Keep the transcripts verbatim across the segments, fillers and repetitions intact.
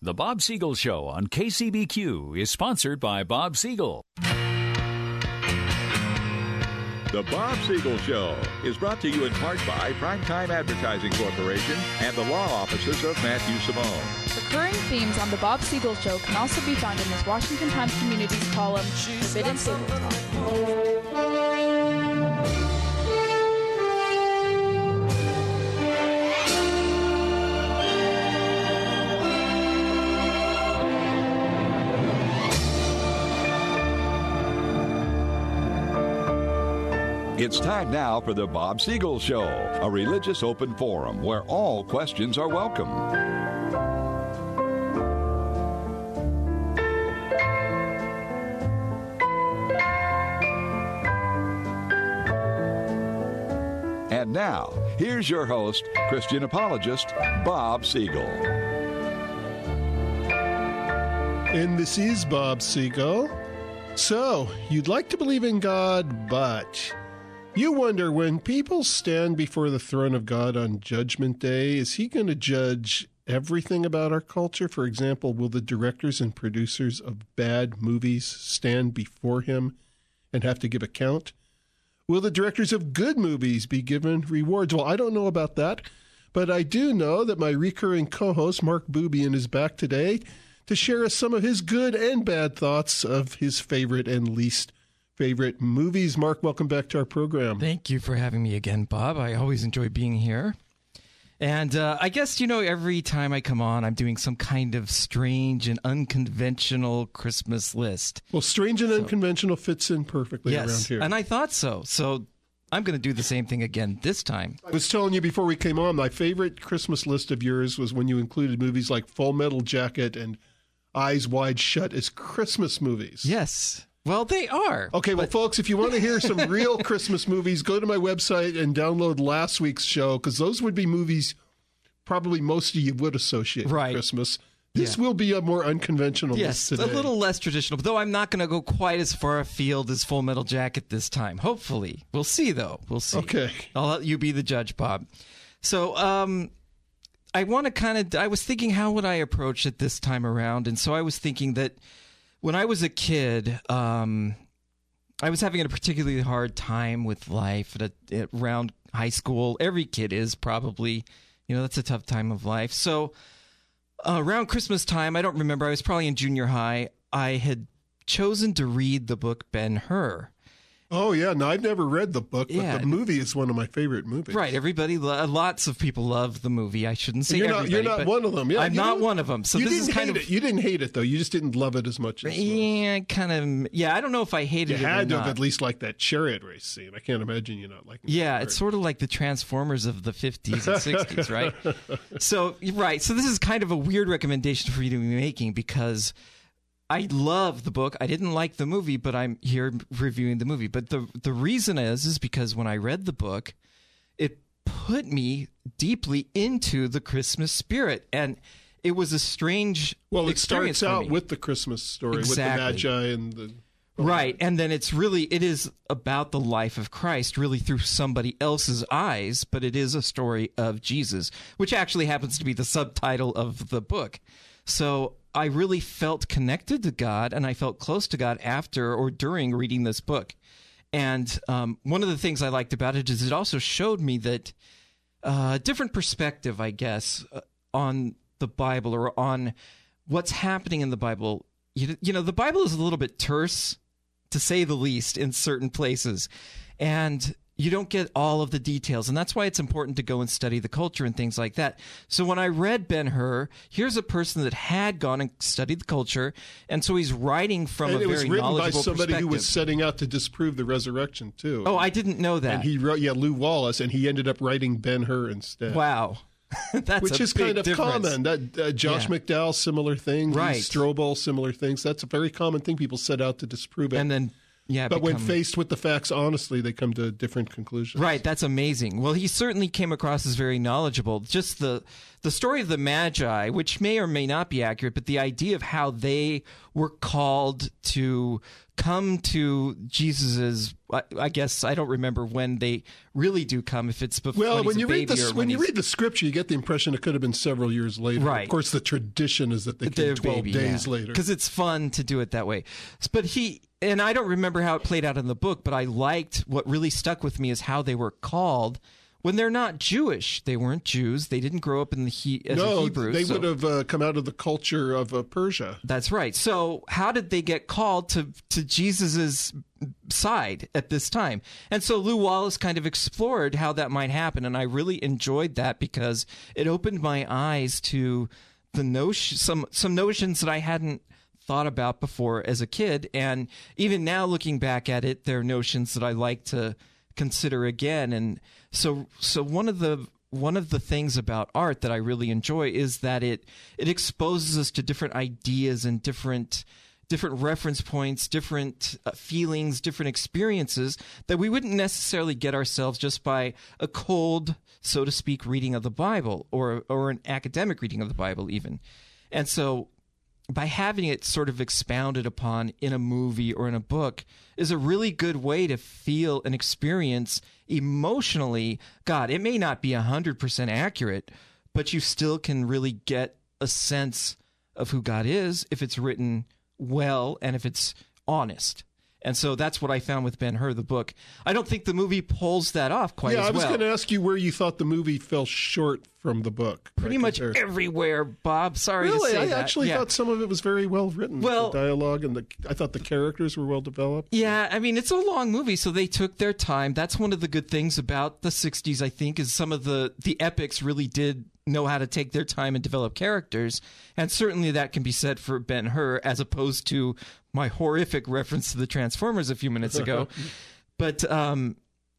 The Bob Siegel Show on K C B Q is sponsored by Bob Siegel. The Bob Siegel Show is brought to you in part by Primetime Advertising Corporation and the law offices of Matthew Simone. Recurring themes on The Bob Siegel Show can also be found in his Washington Times Communities column, Forbidden Table Talk. It's time now for the Bob Siegel Show, a religious open forum where all questions are welcome. And now, here's your host, Christian apologist, Bob Siegel. And this is Bob Siegel. So, you'd like to believe in God, but you wonder, when people stand before the throne of God on Judgment Day, is he going to judge everything about our culture? For example, will the directors and producers of bad movies stand before him and have to give account? Will the directors of good movies be given rewards? Well, I don't know about that, but I do know that my recurring co-host, Mark Bubian, is back today to share us some of his good and bad thoughts of his favorite and least favorite movies. Mark, welcome back to our program. Thank you for having me again, Bob. I always enjoy being here. And uh, I guess, you know, every time I come on, I'm doing some kind of strange and unconventional Christmas list. Well, strange and so, unconventional fits in perfectly yes, around here. And I thought so. So I'm going to do the same thing again this time. I was telling you before we came on, my favorite Christmas list of yours was when you included movies like Full Metal Jacket and Eyes Wide Shut as Christmas movies. Yes. Well, they are. Okay, well, but... folks, if you want to hear some real Christmas movies, go to my website and download last week's show, because those would be movies probably most of you would associate right. with Christmas. This yeah. will be a more unconventional yes, list today. A little less traditional, though I'm not going to go quite as far afield as Full Metal Jacket this time. Hopefully. We'll see, though. We'll see. Okay. I'll let you be the judge, Bob. So, um... I want to kind of, I was thinking, how would I approach it this time around? And so I was thinking that when I was a kid, um, I was having a particularly hard time with life at, a, at around high school. Every kid is probably, you know, that's a tough time of life. So uh, around Christmas time, I don't remember, I was probably in junior high, I had chosen to read the book Ben-Hur. Oh, yeah. No, I've never read the book, but yeah. the movie is one of my favorite movies. Right. Everybody, lots of people love the movie. I shouldn't say you're not, everybody. You're not one of them. Yeah, I'm not one of them. So you this didn't is kind hate of it. You didn't hate it, though. You just didn't love it as much as Yeah, kind of. Yeah, I don't know if I hated you it or had to not. have at least liked that chariot race scene. I can't imagine you not liking it. Yeah, it's sort of like the Transformers of the fifties and sixties, right? So, right. So this is kind of a weird recommendation for you to be making, because I love the book. I didn't like the movie, but I'm here reviewing the movie. But the the reason is, is because when I read the book, it put me deeply into the Christmas spirit. And it was a strange Well, it experience starts for out me. with the Christmas story, Exactly. with the Magi and the... Right. And then it's really, it is about the life of Christ, really through somebody else's eyes, but it is a story of Jesus, which actually happens to be the subtitle of the book. So I really felt connected to God, and I felt close to God after or during reading this book. And um, one of the things I liked about it is it also showed me that uh, a different perspective, I guess, uh, on the Bible, or on what's happening in the Bible. You, you know, the Bible is a little bit terse, to say the least, in certain places. And you don't get all of the details, and that's why it's important to go and study the culture and things like that. So when I read Ben-Hur, here's a person that had gone and studied the culture, and so he's writing from and a it was very written by knowledgeable somebody perspective. who was setting out to disprove the resurrection, too. Oh, I didn't know that. And he wrote, yeah, Lew Wallace, and he ended up writing Ben-Hur instead. Wow. That's Which a is big kind of difference. common. That uh, Josh Yeah. McDowell, similar thing. Right. Lee Strobel, similar things. That's a very common thing. People set out to disprove it. And then yeah, But when become- faced with the facts honestly, they come to different conclusions. Right, that's amazing. Well, he certainly came across as very knowledgeable. Just the the story of the Magi, which may or may not be accurate, but the idea of how they were called to come to Jesus's, I, I guess I don't remember when they really do come. If it's before Well, when, when he's you a read baby the or when when you he's- read the scripture, you get the impression it could have been several years later. Right. Of course, the tradition is that they Their came twelve baby, days yeah. later. Because it's fun to do it that way. But he, and I don't remember how it played out in the book, but I liked what really stuck with me is how they were called when they're not Jewish. They weren't Jews. They didn't grow up in the he, as no, a Hebrew. they so- would have uh, come out of the culture of uh, Persia. That's right. So how did they get called to to Jesus's side at this time? And so Lou Wallace kind of explored how that might happen, and I really enjoyed that because it opened my eyes to the notion some some notions that I hadn't thought about before as a kid, and even now looking back at it, there are notions that I like to consider again. And so so one of the one of the things about art that I really enjoy is that it it exposes us to different ideas and different different reference points, different uh, feelings, different experiences that we wouldn't necessarily get ourselves just by a cold, so to speak, reading of the Bible or or an academic reading of the Bible even. And so by having it sort of expounded upon in a movie or in a book is a really good way to feel and experience emotionally God. It may not be one hundred percent accurate, but you still can really get a sense of who God is if it's written well and if it's honest. And so that's what I found with Ben-Hur, the book. I don't think the movie pulls that off quite Yeah, as I was well. going to ask you where you thought the movie fell short from the book. Pretty right, much compared- everywhere, Bob. Sorry to Really, say I that. actually Yeah. thought some of it was very well written. Well- the dialogue and the I thought the characters were well developed. Yeah, I mean, it's a long movie, so they took their time. That's one of the good things about the sixties, I think, is some of the, the epics really did know how to take their time and develop characters. And certainly that can be said for Ben-Hur, as opposed to my horrific reference to the Transformers a few minutes ago. But um,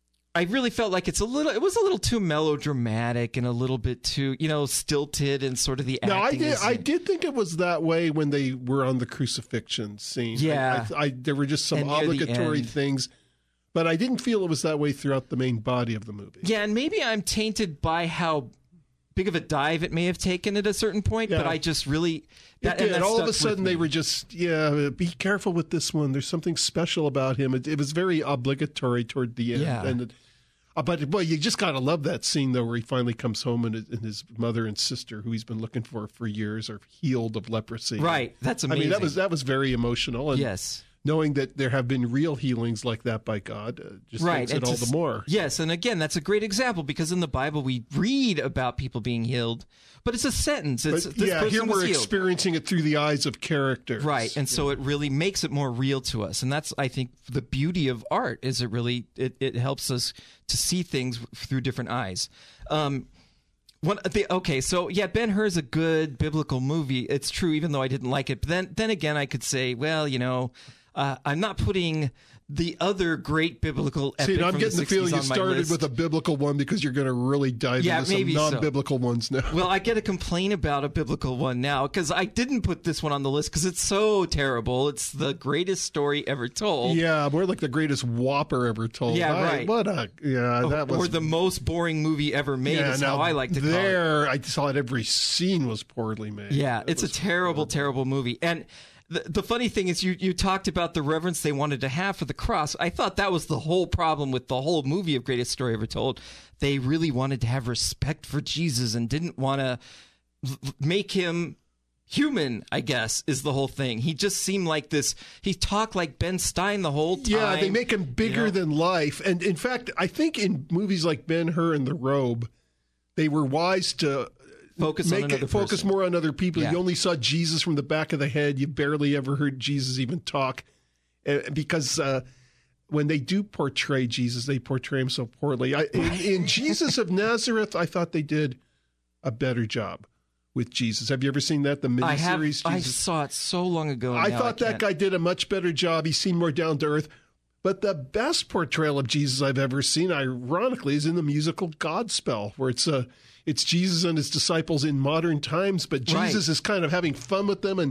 I really felt like it's a little, it was a little too melodramatic and a little bit too, you know, stilted and sort of the No, I acting. did. I isn't- did think it was that way when they were on the crucifixion scene. Yeah. I, I, I, there were just some And near the obligatory end. things, but I didn't feel it was that way throughout the main body of the movie. Yeah, and maybe I'm tainted by how big of a dive it may have taken at a certain point, Yeah. but I just really that, It and did. that All of stuck a sudden, with they me. were just, yeah, be careful with this one. There's something special about him. It, it was very obligatory toward the end. Yeah. And it, uh, but, boy, you just got to love that scene, though, where he finally comes home and, and his mother and sister, who he's been looking for for years, are healed of leprosy. Right, that's I amazing. mean, that was that was very emotional. And yes. knowing that there have been real healings like that by God uh, just Right, makes it and all to- the more. Yes, and again, that's a great example because in the Bible we read about people being healed, but it's a sentence. It's But this yeah, person here was we're healed. experiencing it through the eyes of characters. Right, and so it really makes it more real to us, and that's I think the beauty of art is it really it, it helps us to see things through different eyes. Um, one, the, okay, so yeah, Ben-Hur is a good biblical movie. It's true, even though I didn't like it. But then, then again, I could say, well, you know, uh, I'm not putting the other great biblical epic See, I'm from getting the the feeling you sixties on my started list. with a biblical one because you're going to really dive Yeah, into some maybe so. non-biblical ones now. Well, I get a complaint about a biblical one now because I didn't put this one on the list because it's so terrible. It's the greatest story ever told. Yeah, more like the greatest whopper ever told. Yeah, I- right. What a yeah, that was or the most boring movie ever made yeah, is now how I like to call it. there, I saw it. Every scene was poorly made. Yeah, It it's a was terrible, terrible movie. And the, the funny thing is, you, you talked about the reverence they wanted to have for the cross. I thought that was the whole problem with the whole movie of Greatest Story Ever Told. They really wanted to have respect for Jesus and didn't want to make him human, I guess, is the whole thing. He just seemed like this. He talked like Ben Stein the whole time. Yeah, they make him bigger you know? than life. And in fact, I think in movies like Ben-Hur and The Robe, they were wise to Focus on make another it focus person. more on other people. Yeah. You only saw Jesus from the back of the head. You barely ever heard Jesus even talk, uh, because uh, when they do portray Jesus, they portray him so poorly. I, in, in Jesus of Nazareth, I thought they did a better job with Jesus. Have you ever seen that? The I have. miniseries. I Jesus? saw it so long ago. I now thought that can't- guy did a much better job. He seemed more down to earth. But the best portrayal of Jesus I've ever seen, ironically, is in the musical Godspell, where it's uh, it's Jesus and his disciples in modern times, but Jesus Right. is kind of having fun with them and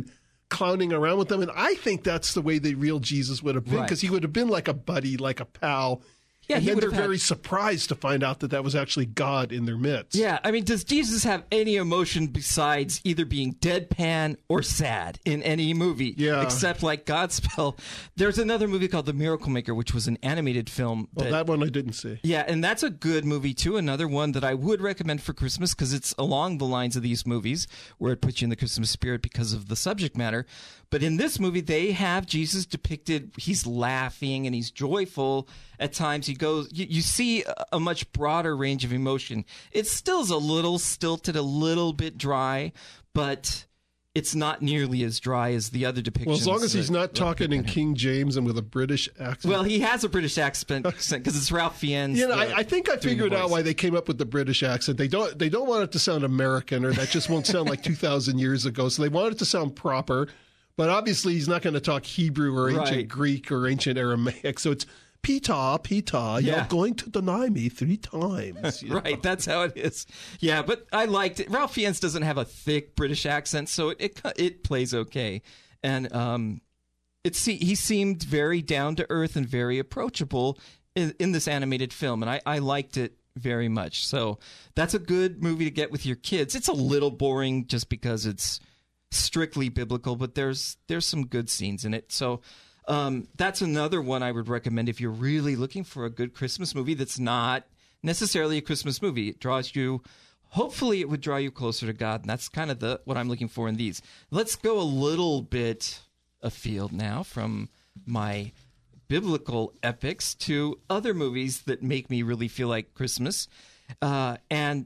clowning around with them. And I think that's the way the real Jesus would have been, because Right. he would have been like a buddy, like a pal. Yeah, and he then would they're have had- very surprised to find out that that was actually God in their midst. Yeah, I mean, does Jesus have any emotion besides either being deadpan or sad in any movie? Yeah. Except like Godspell. There's another movie called The Miracle Maker, which was an animated film. Well, that- that one I didn't see. Yeah, and that's a good movie, too. Another one that I would recommend for Christmas because it's along the lines of these movies where it puts you in the Christmas spirit because of the subject matter. But in this movie, they have Jesus depicted. He's laughing and he's joyful. At times, he goes, you, you see a, a much broader range of emotion. It still's a little stilted, a little bit dry, but it's not nearly as dry as the other depictions. Well, as long as he's that- not talking in King James and with a British accent. Well, he has a British accent because it's Ralph Fiennes. You know, the- I, I think I doing the figured out voice. why they came up with the British accent. They don't they don't want it to sound American, or that just won't sound like two thousand years ago. So they want it to sound proper. But obviously, he's not going to talk Hebrew or ancient Right. Greek or ancient Aramaic. So it's Peter, Peter, Yeah. you're going to deny me three times. You know? Right, that's how it is. Yeah, but I liked it. Ralph Fiennes doesn't have a thick British accent, so it it, it plays okay. And um, it see, he seemed very down to earth and very approachable in, in this animated film, and I, I liked it very much. So that's a good movie to get with your kids. It's a little boring just because it's strictly biblical, but there's there's some good scenes in it. So um, that's another one I would recommend if you're really looking for a good Christmas movie that's not necessarily a Christmas movie. It draws you, hopefully it would draw you closer to God, and that's kind of the what I'm looking for in these. Let's go a little bit afield now from my biblical epics to other movies that make me really feel like Christmas. Uh, and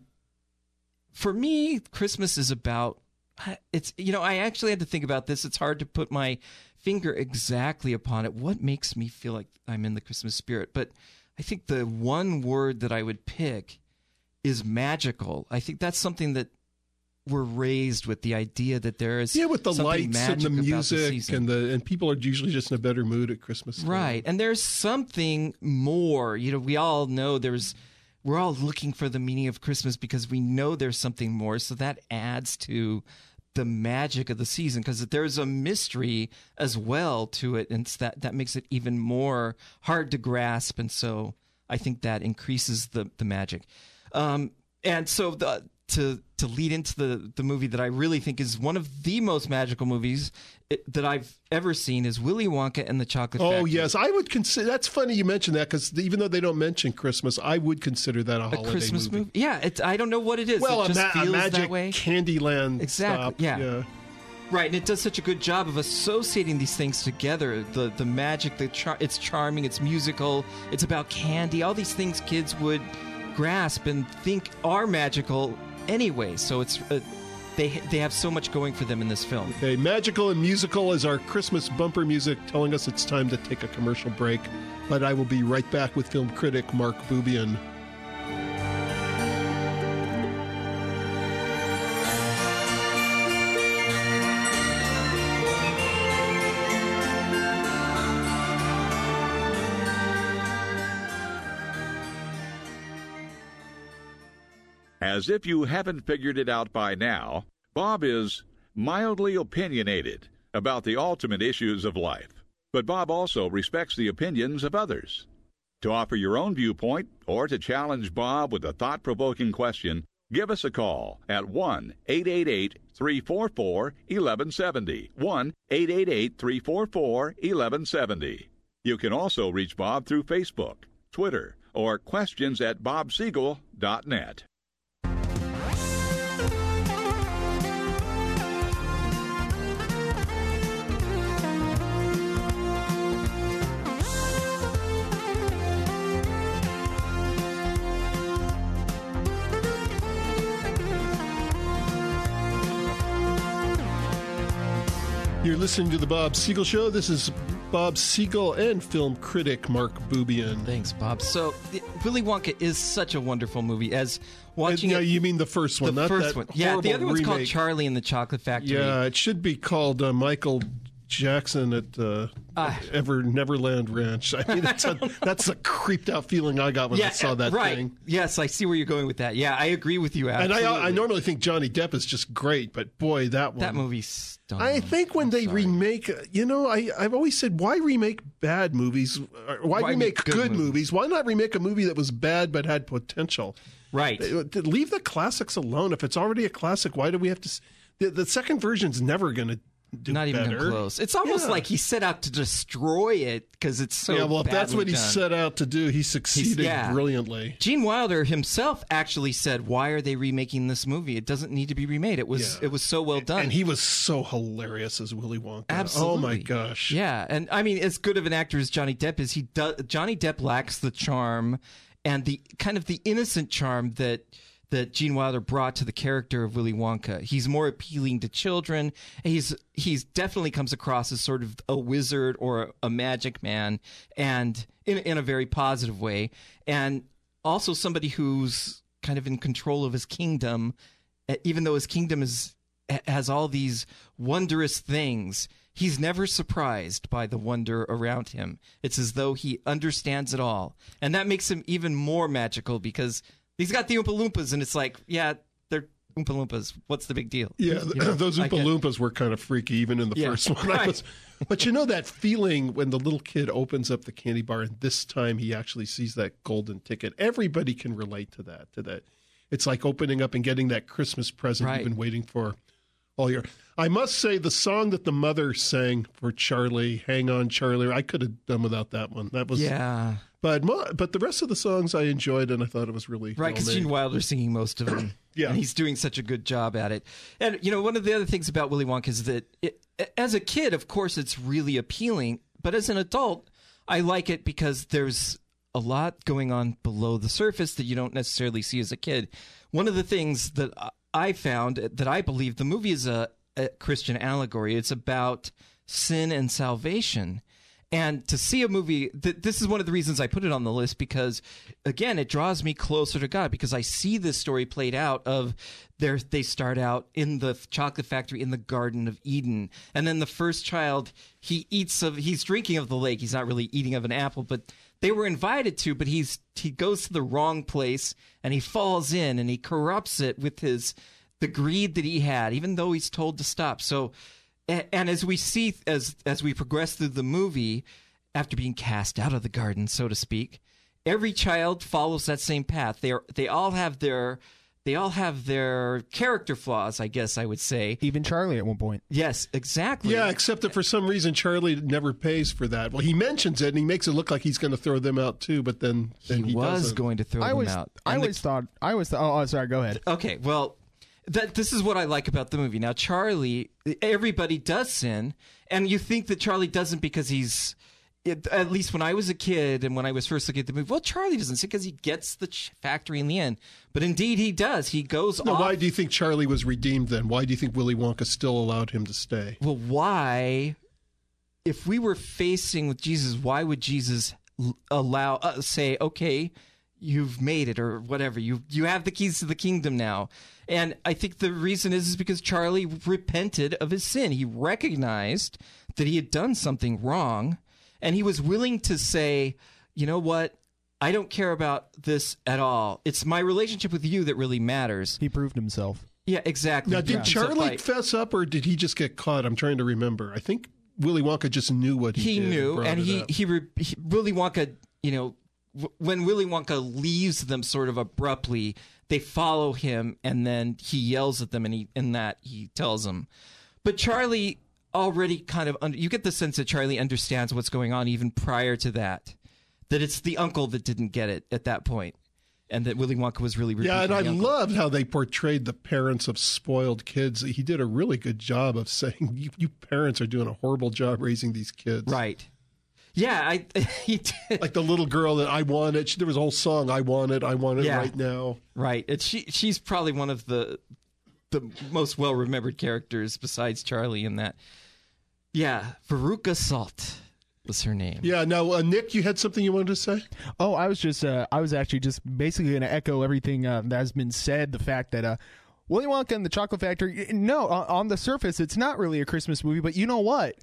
for me, Christmas is about It's, you know, I actually had to think about this. It's hard to put my finger exactly upon it. What makes me feel like I'm in the Christmas spirit? But I think the one word that I would pick is magical. I think that's something that we're raised with, the idea that there is Yeah, with the something lights and the magic about music season. and the and people are usually just in a better mood at Christmas time. Right. And there's something more. You know, we all know there's, we're all looking for the meaning of Christmas because we know there's something more. So that adds to the magic of the season because there's a mystery as well to it. And it's that, that makes it even more hard to grasp. And so I think that increases the, the magic. Um, and so the, to to lead into the, the movie that I really think is one of the most magical movies it, that I've ever seen is Willy Wonka and the Chocolate Oh, Factory. yes. I would consider, that's funny you mentioned that because even though they don't mention Christmas, I would consider that a, A holiday Christmas movie. movie? Yeah, it, I don't know what it is. Well, it a, just ma- a feels magic that way. Candyland Exactly, stop. yeah. Right, and it does such a good job of associating these things together. The the magic, the char- it's charming, it's musical, it's about candy, all these things kids would grasp and think are magical anyway. So it's uh, they they have so much going for them in this film. Okay, magical and musical is our Christmas bumper music telling us it's time to take a commercial break. But I will be right back with film critic Mark Bubian. As if you haven't figured it out by now, Bob is mildly opinionated about the ultimate issues of life. But Bob also respects the opinions of others. To offer your own viewpoint or to challenge Bob with a thought-provoking question, give us a call at one eight eight eight, three four four, one one seven zero, one eight eight eight, three four four, one one seven zero. You can also reach Bob through Facebook, Twitter, or questions at bob siegel dot net. You're listening to The Bob Siegel Show. This is Bob Siegel and film critic Mark Bubian. Thanks, Bob. So, Willy Wonka is such a wonderful movie. As watching Uh, it, you mean the first one, the not first that one. Yeah, the horrible other one's called remake. Charlie and the Chocolate Factory. Yeah, it should be called uh, Michael Jackson at uh, Uh, Ever Neverland Ranch. I mean, that's a, that's a creeped out feeling I got when I saw that right. thing. Yes, I see where you're going with that. Yeah, I agree with you. Absolutely. And I, I normally think Johnny Depp is just great, but boy, that one. that movie stunk. I think when I'm they sorry. remake, you know, I, I've always said, why remake bad movies? Or Why, Why remake make good good, movies? movies? Why not remake a movie that was bad but had potential? Right. Uh, Leave the classics alone. If it's already a classic, why do we have to? s- The, the second version's never going to do Not even better. close. It's almost Yeah. like he set out to destroy it because it's so. yeah, well, if that's badly what he done. set out to do, he succeeded yeah. brilliantly. Gene Wilder himself actually said, "Why are they remaking this movie? It doesn't need to be remade. It was Yeah. it was so well done." And he was so hilarious as Willy Wonka. Absolutely. Oh my gosh. Yeah, and I mean, as good of an actor as Johnny Depp is, he does. Johnny Depp lacks the charm and the kind of the innocent charm that that Gene Wilder brought to the character of Willy Wonka. He's more appealing to children. He's he's definitely comes across as sort of a wizard or a, a magic man, and in in a very positive way, and also somebody who's kind of in control of his kingdom, eh, even though his kingdom is has all these wondrous things. He's never surprised by the wonder around him. It's as though he understands it all. And that makes him even more magical because he's got the Oompa Loompas, and it's like, yeah, they're Oompa Loompas. What's the big deal? Yeah, You know, those I Oompa get- Loompas were kind of freaky, even in the Yeah, first one. I right. was, but you know that feeling when the little kid opens up the candy bar and this time he actually sees that golden ticket? Everybody can relate to that. To that, it's like opening up and getting that Christmas present Right. you've been waiting for all year. I must say, the song that the mother sang for Charlie, "Hang On, Charlie," I could have done without that one. That was Yeah, But mo- but the rest of the songs I enjoyed, and I thought it was really right, because well made. Gene Wilder's singing most of them. Yeah. And he's doing such a good job at it. And, you know, one of the other things about Willy Wonka is that it, as a kid, of course, it's really appealing. But as an adult, I like it because there's a lot going on below the surface that you don't necessarily see as a kid. One of the things that I found that I believe the movie is a, a Christian allegory. It's about sin and salvation. And to see a movie, th- this is one of the reasons I put it on the list because, again, it draws me closer to God because I see this story played out of their, they start out in the chocolate factory in the Garden of Eden. And then the first child, he eats of, he's drinking of the lake. He's not really eating of an apple, but they were invited to, but he's, he goes to the wrong place and he falls in and he corrupts it with his, the greed that he had, even though he's told to stop. So, and as we see, as as we progress through the movie, after being cast out of the garden, so to speak, every child follows that same path. They are, they all have their, they all have their character flaws, I guess I would say. Even Charlie at one point. Yes, exactly. Yeah, except that for some reason Charlie never pays for that. Well, he mentions it and he makes it look like he's going to throw them out too, but then, then he, he, was doesn't. going to throw I them always, out. I And the- always thought, I always thought, oh, oh, sorry, go ahead. Okay, well, that this is what I like about the movie. Now, Charlie, everybody does sin, and you think that Charlie doesn't because he's, it, at least when I was a kid and when I was first looking at the movie, well, Charlie doesn't sin because he gets the ch- factory in the end. But indeed, he does. He goes No, off. why do you think Charlie was redeemed then? Why do you think Willy Wonka still allowed him to stay? Well, why, if we were facing with Jesus, why would Jesus l- allow, uh, say, okay, you've made it or whatever. You you have the keys to the kingdom now. And I think the reason is, is because Charlie repented of his sin. He recognized that he had done something wrong, and he was willing to say, you know what? I don't care about this at all. It's my relationship with you that really matters. He proved himself. Yeah, exactly. Now, did So, Charlie like, fess up or did he just get caught? I'm trying to remember. I think Willy Wonka just knew what he, he did. knew, brought and it he, up. he, re, he Willy Wonka, you know, w- when Willy Wonka leaves them sort of abruptly, they follow him, and then he yells at them, and he in that he tells them. But Charlie already kind of under, you get the sense that Charlie understands what's going on even prior to that, that it's the uncle that didn't get it at that point, and that Willy Wonka was really Yeah, and rebuking I the uncle. loved how they portrayed the parents of spoiled kids. He did a really good job of saying, you, you parents are doing a horrible job raising these kids. Right. Yeah, I he did. Like the little girl that I wanted. She, there was a whole song, I want it, I want it Yeah. right now. Right. And she she's probably one of the the most well remembered characters besides Charlie in that. Yeah, Veruca Salt was her name. Yeah, now, uh, Nick, you had something you wanted to say? Oh, I was just, uh, I was actually just basically going to echo everything uh, that has been said. The fact that uh, Willy Wonka and the Chocolate Factory, no, on, on the surface, it's not really a Christmas movie, but you know what?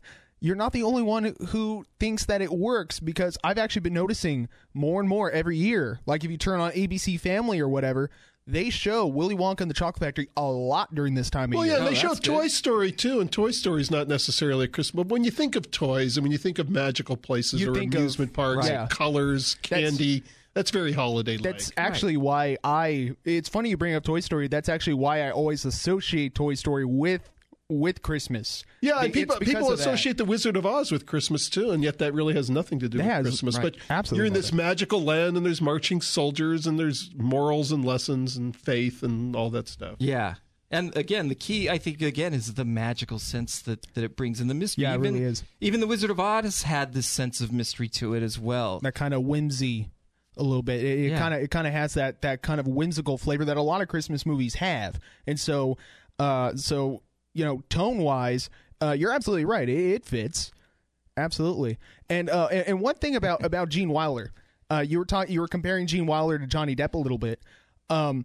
you're not the only one who thinks that it works, because I've actually been noticing more and more every year. Like if you turn on A B C Family or whatever, they show Willy Wonka and the Chocolate Factory a lot during this time of well, year. yeah, Oh, they show that's good. Toy Story too, and Toy Story is not necessarily Christmas. But when you think of toys, and when you think of magical places You or think of- amusement parks, right. colors, That's- candy, that's, very holiday-like. That's actually why I. It's funny you bring up Toy Story. That's actually why I always associate Toy Story with with Christmas. Yeah, and It's people because people of that. associate the Wizard of Oz with Christmas too, and yet that really has nothing to do It with has, Christmas. right, But absolutely you're in this nothing. magical land, and there's marching soldiers, and there's morals and lessons and faith and all that stuff. Yeah. And again, the key, I think, again, is the magical sense that, that it brings in the mystery. Yeah, it even, really is. Even the Wizard of Oz had this sense of mystery to it as well. That kind of whimsy a little bit. It Yeah. kind of it kind of has that that kind of whimsical flavor that a lot of Christmas movies have. And so uh so you know, tone wise, uh you're absolutely right. It, it fits. Absolutely. And uh and, and one thing about about Gene Wilder, uh you were talking you were comparing Gene Wilder to Johnny Depp a little bit. Um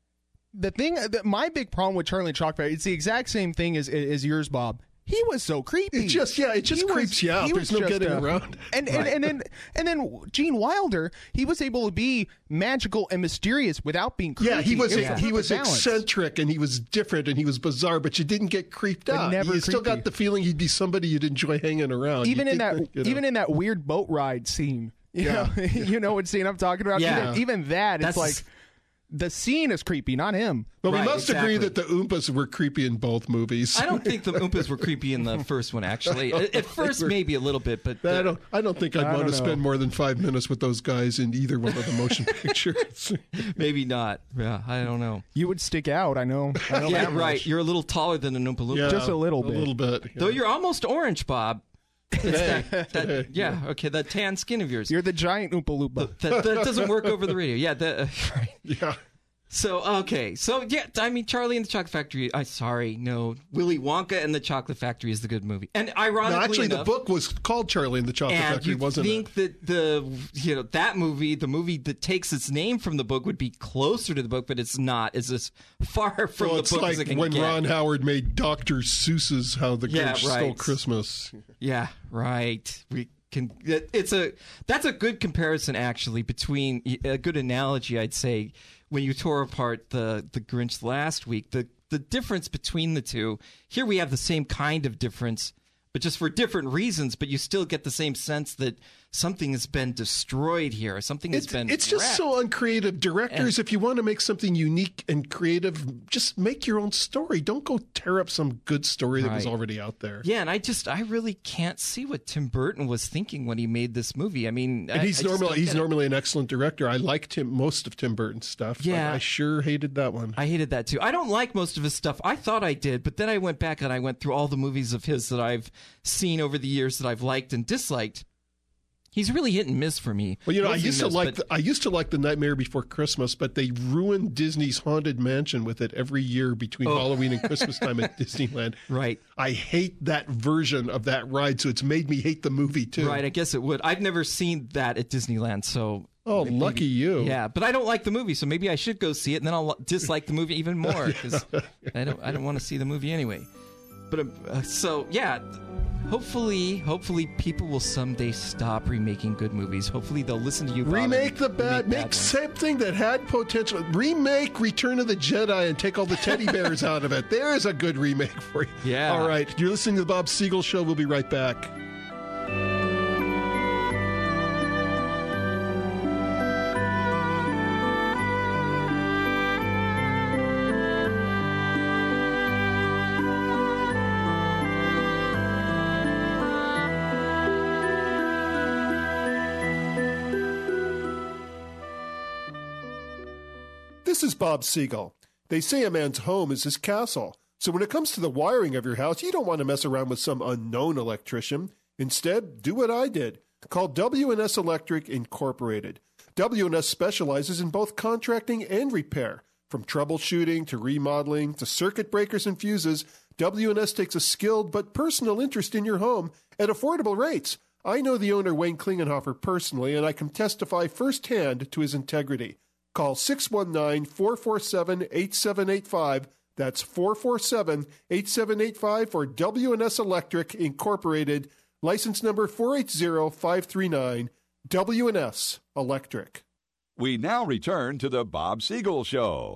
the thing that my big problem with Charlie and the Chocolate Factory, it's the exact same thing as as yours, Bob. He was so creepy. It just yeah, it just He was- creeps you out. he There's was no just, getting uh, around. And and, and then and then Gene Wilder, he was able to be magical and mysterious without being creepy. Yeah, he was It a he was perfect balance. eccentric and he was different and he was bizarre, but you didn't get creeped out. never you still creepy. got the feeling he'd be somebody you'd enjoy hanging around. Even You in that think you know. even in that weird boat ride scene. You Yeah. know, you know what scene I'm talking about? Yeah. Even, even that, it's That's- like the scene is creepy, not him. But we Right, must exactly. agree that the Oompas were creepy in both movies. I don't think the Oompas were creepy in the first one, actually. At, at first, maybe a little bit, but I the- don't. I don't think I'd I want to don't know. spend more than five minutes with those guys in either one of the motion pictures. maybe not. Yeah, I don't know. You would stick out, I know. I know Yeah, that right. much. You're a little taller than an Oompa Loompa. Yeah, Just a little bit. A little bit. yeah. Though you're almost orange, Bob. It's that, that, yeah, okay, that tan skin of yours. You're the giant Oompa Loompa. that, that doesn't work over the radio. Yeah, the, right. Yeah. So, okay. So, yeah, I mean, Charlie and the Chocolate Factory, I'm sorry, no. Willy Wonka and the Chocolate Factory is the good movie. And ironically No, actually, enough, the book was called Charlie and the Chocolate and Factory, you wasn't think it? that the, you know, that movie, the movie that takes its name from the book would be closer to the book, but it's not. It's as far from Well, the it's book like as it can when get. Ron Howard made Doctor Seuss's How the Yeah, Grinch Stole right. Christmas. Yeah, right. We can. it- It's a that's a good comparison actually between a good analogy, I'd say, when you tore apart the the Grinch last week. The the difference between the two. Here we have the same kind of difference, but just for different reasons. But you still get the same sense that something has been destroyed here. Something has It's, been. it's just wrecked. so uncreative. Directors, if you want to make something unique and creative, just make your own story. Don't go tear up some good story that was Right. already out there. Yeah, and I just I really can't see what Tim Burton was thinking when he made this movie. I mean, And I- he's I just normally don't he's get it. normally an excellent director. I liked him most of Tim Burton's stuff. Yeah. but I sure hated that one. I hated that too. I don't like most of his stuff. I thought I did, but then I went back and I went through all the movies of his that I've seen over the years that I've liked and disliked. He's really hit and miss for me. Well, you know, I Mostly used to miss, like but- the, I used to like the Nightmare Before Christmas, but they ruined Disney's Haunted Mansion with it every year between Oh. Halloween and Christmas time at Disneyland. right, I hate that version of that ride, so it's made me hate the movie too. right. I guess it would. I've never seen that at Disneyland, so Oh, lucky you! yeah. But I don't like the movie, so maybe I should go see it, and then I'll dislike the movie even more because I don't. I don't want to see the movie anyway. But um, uh, so yeah. Hopefully, hopefully people will someday stop remaking good movies. Hopefully they'll listen to you. Bob, Remake and the bad, make ones. something that had potential. Remake Return of the Jedi and take all the teddy bears out of it. There's a good remake for you. Yeah. All right, you're listening to the Bob Siegel Show. We'll be right back. This is Bob Siegel. They say a man's home is his castle. So when it comes to the wiring of your house, you don't want to mess around with some unknown electrician. Instead, do what I did. Call W and S Electric Incorporated. W and S specializes in both contracting and repair. From troubleshooting to remodeling to circuit breakers and fuses, W and S takes a skilled but personal interest in your home at affordable rates. I know the owner, Wayne Klingenhofer, personally, and I can testify firsthand to his integrity. Call six one nine, four four seven, eight seven eight five. That's four four seven, eight seven eight five for W and S Electric Incorporated, license number four eight zero five three nine, W and S Electric. We now return to the Bob Siegel Show.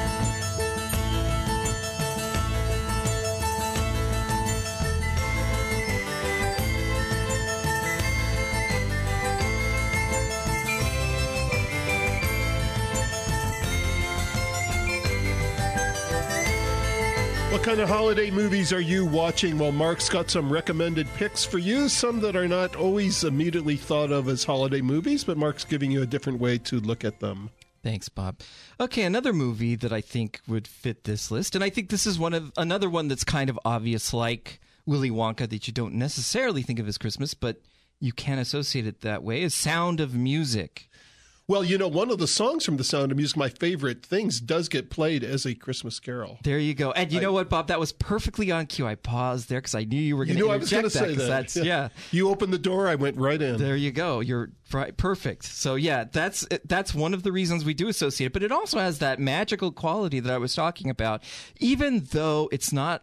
What kind of holiday movies are you watching? Well, Mark's got some recommended picks for you, some that are not always immediately thought of as holiday movies, but Mark's giving you a different way to look at them. Thanks, Bob. Okay, another movie that I think would fit this list, and I think this is one of another one that's kind of obvious, like Willy Wonka, that you don't necessarily think of as Christmas, but you can associate it that way, is Sound of Music. Well, you know, one of the songs from The Sound of Music, my favorite things, does get played as a Christmas carol. There you go. And you I, know what, Bob? That was perfectly on cue. I paused there because I knew you were going to interject I was that. Say that. That's, yeah. yeah. You opened the door, I went right in. There you go. You're right, perfect. So, yeah, that's that's one of the reasons we do associate it. But it also has that magical quality that I was talking about. Even though it's not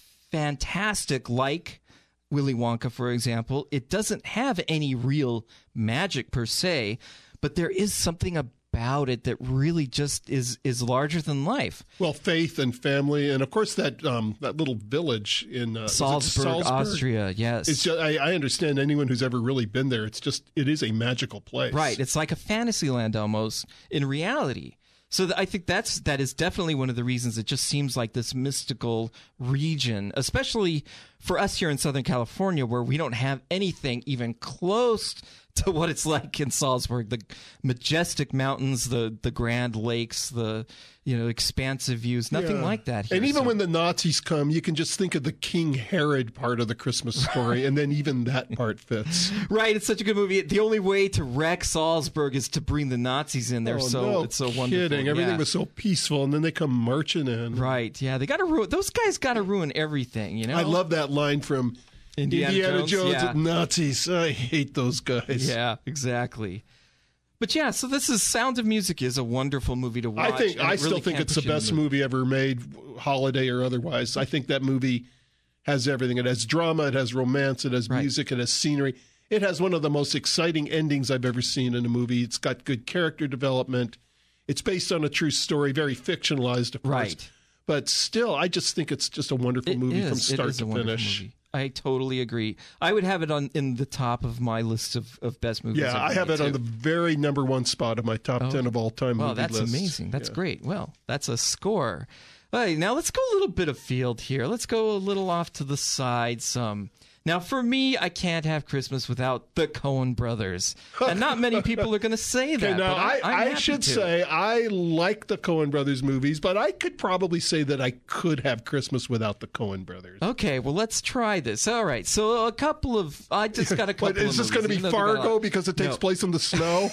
fantastic like Willy Wonka, for example, it doesn't have any real magic per se. But there is something about it that really just is is larger than life. Well, faith and family, and of course that um, that little village in uh, Salzburg, Salzburg, Austria. Yes, it's just, I, I understand anyone who's ever really been there. It's just it is a magical place, right? It's like a fantasy land almost in reality. So th- I think that's that is definitely one of the reasons it just seems like this mystical region, especially for us here in Southern California, where we don't have anything even close to what it's like in Salzburg. The majestic mountains, the the grand lakes, the you know expansive views, nothing yeah. like that here. And even so. when the Nazis come, you can just think of the King Herod part of the Christmas story, and then even that part fits. Right, it's such a good movie. The only way to wreck Salzburg is to bring the Nazis in there. Oh, so no it's so kidding. wonderful. Everything yeah. was so peaceful, and then they come marching in. Right, yeah, they got to ruin. Those guys got to ruin everything. You know, I love that line from Indiana, Indiana Jones, Jones yeah. at Nazis. I hate those guys. Yeah, exactly. But yeah, so this is Sound of Music is a wonderful movie to watch. I think I really still think it's the best movie ever made, holiday or otherwise. I think that movie has everything. It has drama, it has romance, it has right. music, it has scenery. It has one of the most exciting endings I've ever seen in a movie. It's got good character development. It's based on a true story, very fictionalized, of course. Right. But still, I just think it's just a wonderful it movie is. from start it is to a wonderful finish. Movie. I totally agree. I would have it on in the top of my list of, of best movies. Yeah, I have it too. on the very number one spot of my top oh. ten of all time Well, movie that's list. amazing. That's yeah. great. Well, that's a score. All right, now let's go a little bit afield here. Let's go a little off to the side some. Now, for me, I can't have Christmas without the Coen brothers. And not many people are going to say that. Okay, now, but I, I, I'm I happy should to. say I like the Coen brothers movies, but I could probably say that I could have Christmas without the Coen brothers. Okay, well, let's try this. All right, so a couple of... I just got a couple But is of this going to be movies, even though they're Fargo not- because it takes No. place in the snow?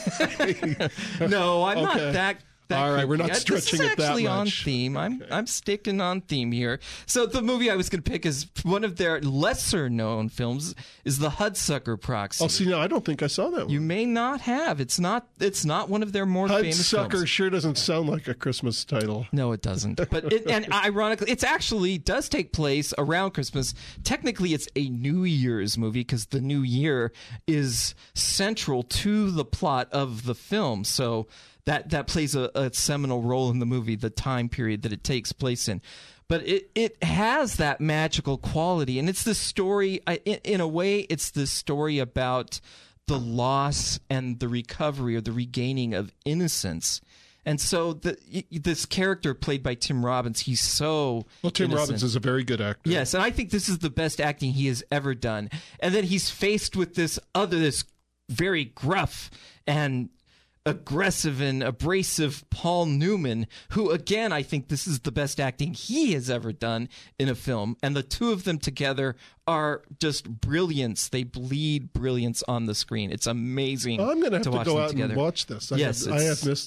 No, I'm Okay. not that... That All right, we're not creepy. stretching this is it that actually on much. theme. I'm I'm sticking on theme here. So the movie I was going to pick is one of their lesser known films is The Hudsucker Proxy. Oh, see, no, I don't think I saw that one. You may not have. It's not. It's not one of their more famous Hudsucker films. sure doesn't sound like a Christmas title. No, it doesn't. But it, and ironically, it's actually does take place around Christmas. Technically, it's a New Year's movie because the New Year is central to the plot of the film. So that that plays a, a seminal role in the movie, the time period that it takes place in. But it, it has that magical quality, and it's the story. I, in, in a way, it's the story about the loss and the recovery or the regaining of innocence. And so the, this character played by Tim Robbins, he's so Well, Tim innocent. Robbins is a very good actor. Yes, and I think this is the best acting he has ever done. And then he's faced with this other, this very gruff and aggressive and abrasive Paul Newman, who, again, I think this is the best acting he has ever done in a film. And the two of them together are just brilliance. They bleed brilliance on the screen. It's amazing. Oh, I'm going to have to watch go them out together. and watch this. I, Yes, have, I it's- have missed this.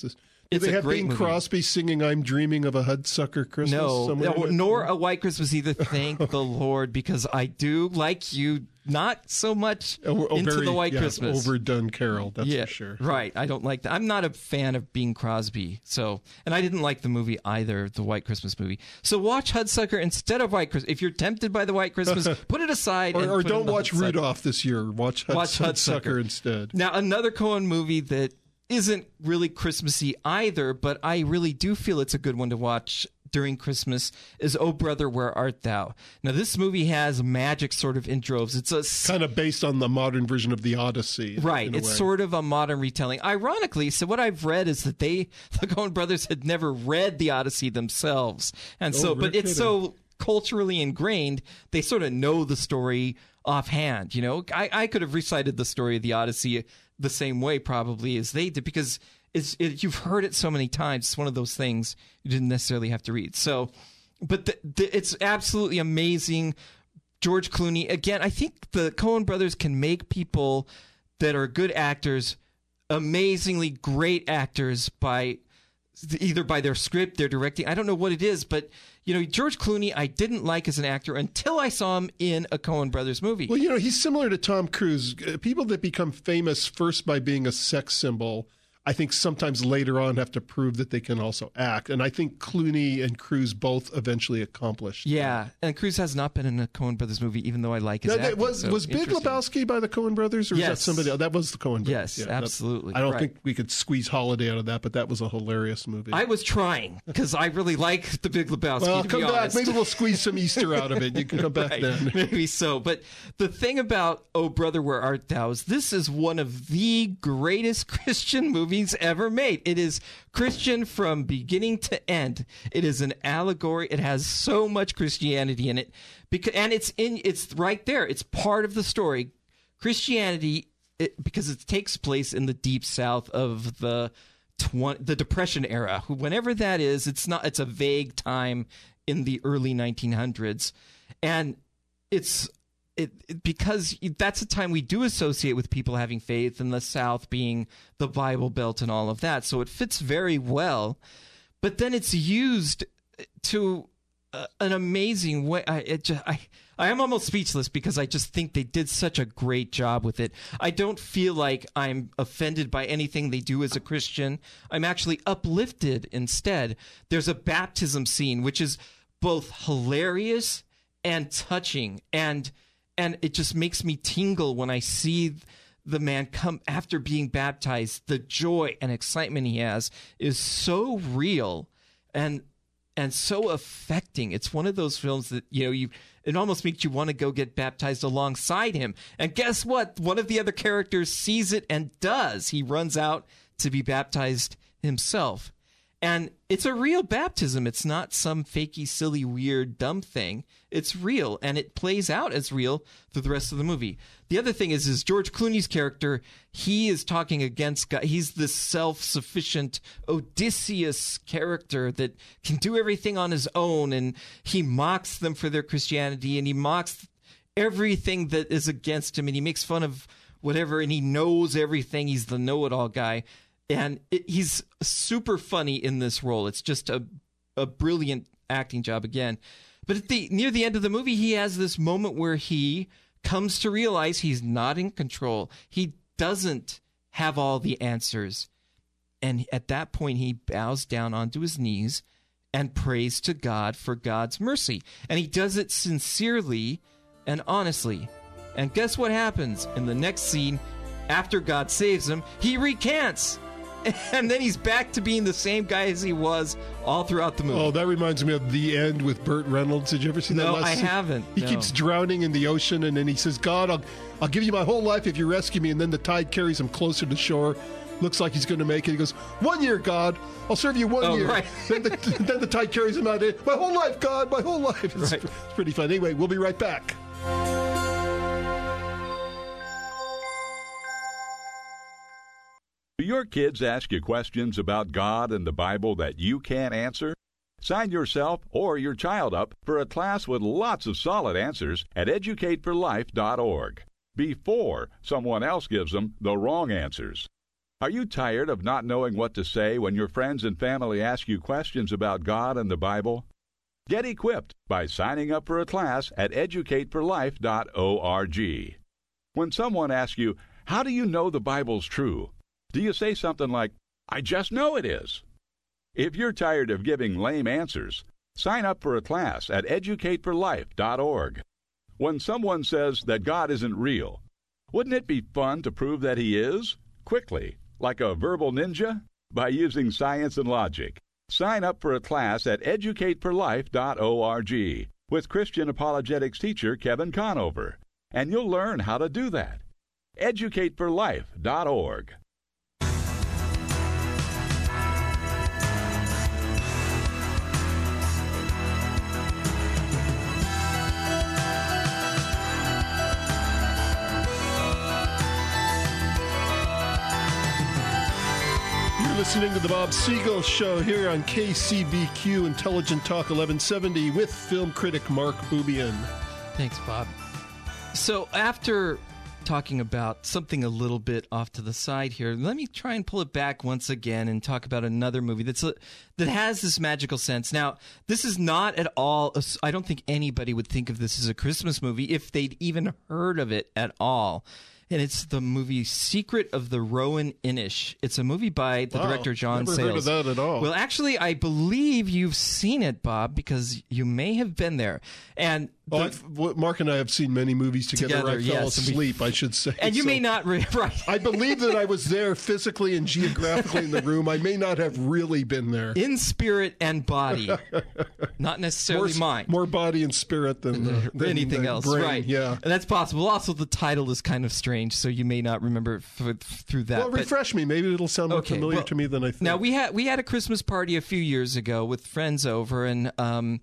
It's Do they a have great Bing movie. Crosby singing "I'm Dreaming of a Hudsucker Christmas"? No, somewhere no in it? nor a White Christmas either. Thank the Lord, because I do, like you, not so much Oh, oh, into very, the White yeah, Christmas. overdone carol, that's yeah, for sure. right. I don't like that. I'm not a fan of Bing Crosby. So, and I didn't like the movie either, the White Christmas movie. So watch Hudsucker instead of White Christmas. If you're tempted by the White Christmas, put it aside. Or, and or put don't in the watch Hudsucker. Rudolph this year. Watch, Hud- Watch Hudsucker Hudsucker instead. Now, another Coen movie that isn't really Christmassy either, but I really do feel it's a good one to watch during Christmas is Oh Brother, Where Art Thou? Now, this movie has magic sort of in droves. It's a Kind of based on the modern version of the Odyssey. Right. in a It's way. sort of a modern retelling. Ironically, so what I've read is that they, the Coen brothers, had never read the Odyssey themselves. And Oh, so, we're but it's kidding. so culturally ingrained, they sort of know the story offhand. You know, I, I could have recited the story of the Odyssey the same way probably as they did, because it's, it, you've heard it so many times. It's one of those things you didn't necessarily have to read. So, but the, the, it's absolutely amazing. George Clooney, again, I think the Coen brothers can make people that are good actors amazingly great actors by either by their script, their directing. I don't know what it is, but you know, George Clooney I didn't like as an actor until I saw him in a Coen brothers movie. Well, you know, he's similar to Tom Cruise. Uh, People that become famous first by being a sex symbol, I think sometimes later on have to prove that they can also act. And I think Clooney and Cruise both eventually accomplished. Yeah, and Cruise has not been in a Coen brothers movie, even though I like his Now, that acting. was so was Big interesting. Lebowski by the Coen brothers, or was that Yes. somebody else? That was the Coen brothers. Yes, that- absolutely. I don't Right. think we could squeeze Holiday out of that, but that was a hilarious movie. I was trying because I really like the Big Lebowski. well, to come be back. honest. Maybe we'll squeeze some Easter out of it. You can come back Right. then. Maybe so. But the thing about Oh Brother, Where Art Thou is this is one of the greatest Christian movies ever made. It is Christian from beginning to end. It is an allegory. It has so much Christianity in it. Because, and it's in it's right there. It's part of the story. Christianity, it, because it takes place in the deep south of the tw- the Depression era. Whenever that is, it's not it's a vague time in the early nineteen hundreds. And it's it, it because that's a time we do associate with people having faith, and the South being the Bible Belt and all of that. So it fits very well. But then it's used to uh, an amazing way. I, it just, I I am almost speechless because I just think they did such a great job with it. I don't feel like I'm offended by anything they do as a Christian. I'm actually uplifted instead. There's a baptism scene which is both hilarious and touching, and and it just makes me tingle when I see the man come after being baptized. The joy and excitement he has is so real and and so affecting. It's one of those films that, you know, you it almost makes you want to go get baptized alongside him. And guess what? One of the other characters sees it and does. He runs out to be baptized himself. And it's a real baptism. It's not some fakey, silly, weird, dumb thing. It's real, and it plays out as real through the rest of the movie. The other thing is, is George Clooney's character, he is talking against God. He's this self-sufficient Odysseus character that can do everything on his own, and he mocks them for their Christianity, and he mocks everything that is against him, and he makes fun of whatever, and he knows everything. He's the know-it-all guy. And it, he's super funny in this role. It's just a a brilliant acting job again. But at the near the end of the movie, he has this moment where he comes to realize he's not in control. He doesn't have all the answers. And at that point, he bows down onto his knees and prays to God for God's mercy. And he does it sincerely and honestly. And guess what happens in the next scene? After God saves him, he recants. And then he's back to being the same guy as he was all throughout the movie. Oh, that reminds me of The End with Burt Reynolds. Did you ever see that? No, last I scene? haven't. He No. keeps drowning in the ocean, and then he says, God, I'll, I'll give you my whole life if you rescue me. And then the tide carries him closer to shore. Looks like he's going to make it. He goes, one year, God. I'll serve you one Oh, year. right. then, the, then the tide carries him out. My whole life, God, my whole life. It's, Right. it's pretty fun. Anyway, we'll be right back. Do your kids ask you questions about God and the Bible that you can't answer? Sign yourself or your child up for a class with lots of solid answers at educate for life dot org before someone else gives them the wrong answers. Are you tired of not knowing what to say when your friends and family ask you questions about God and the Bible? Get equipped by signing up for a class at educate for life dot org. When someone asks you, "How do you know the Bible's true?" do you say something like, "I just know it is"? If you're tired of giving lame answers, sign up for a class at educate for life dot org. When someone says that God isn't real, wouldn't it be fun to prove that He is? Quickly, like a verbal ninja? By using science and logic. Sign up for a class at educate for life dot org with Christian apologetics teacher Kevin Conover, and you'll learn how to do that. educate for life dot org. Listening to the Bob Siegel Show here on K C B Q Intelligent Talk eleven seventy with film critic Mark Bubian. Thanks, Bob. So after talking about something a little bit off to the side here, let me try and pull it back once again and talk about another movie that's a, that has this magical sense. Now, this is not at all, a, I don't think anybody would think of this as a Christmas movie if they'd even heard of it at all. And it's the movie Secret of the Rowan Inish. It's a movie by the wow, director John never Sayles. Never heard of that at all. Well, actually, I believe you've seen it, Bob, because you may have been there. And oh, the, I, Mark and I have seen many movies together. together I fell yes, asleep, we, I should say. And you so may not, re- right. I believe that I was there physically and geographically in the room. I may not have really been there. In spirit and body. Not necessarily more, mind. More body and spirit than, the, than anything than else. brain. Right. Yeah. And that's possible. Also, the title is kind of strange, so you may not remember th- through that. Well, but, refresh me. Maybe it'll sound more okay, familiar well, to me than I think. Now, we had, we had a Christmas party a few years ago with friends over, and um,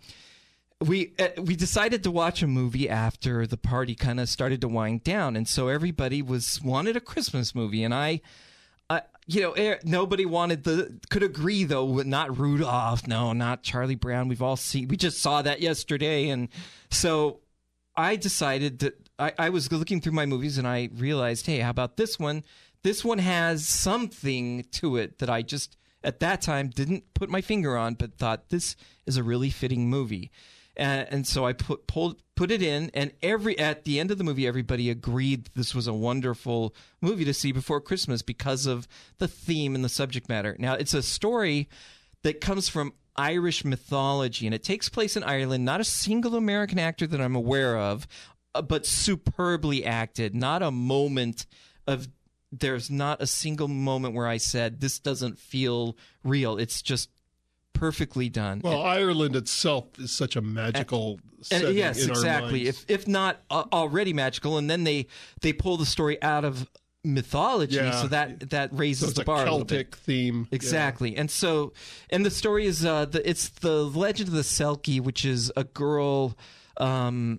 we uh, we decided to watch a movie after the party kind of started to wind down, and so everybody was wanted a Christmas movie, and I, uh, you know, er, nobody wanted the could agree though, with not Rudolph, no, not Charlie Brown. We've all seen, we just saw that yesterday, and so I decided that I, I was looking through my movies, and I realized, hey, how about this one? This one has something to it that I just at that time didn't put my finger on, but thought this is a really fitting movie. And, and so I put pulled, put it in, and every at the end of the movie, everybody agreed this was a wonderful movie to see before Christmas because of the theme and the subject matter. Now, it's a story that comes from Irish mythology, and it takes place in Ireland. Not a single American actor that I'm aware of, uh, but superbly acted. Not a moment of there's not a single moment where I said this doesn't feel real. It's just perfectly done. Well, and, Ireland itself is such a magical and, setting and yes, in exactly. our minds. If if not uh, already magical, and then they they pull the story out of mythology, yeah. so that that raises so it's the bar a a little Celtic bit. theme. Exactly. Yeah. And so, and the story is uh, the it's the legend of the Selkie, which is a girl. Um,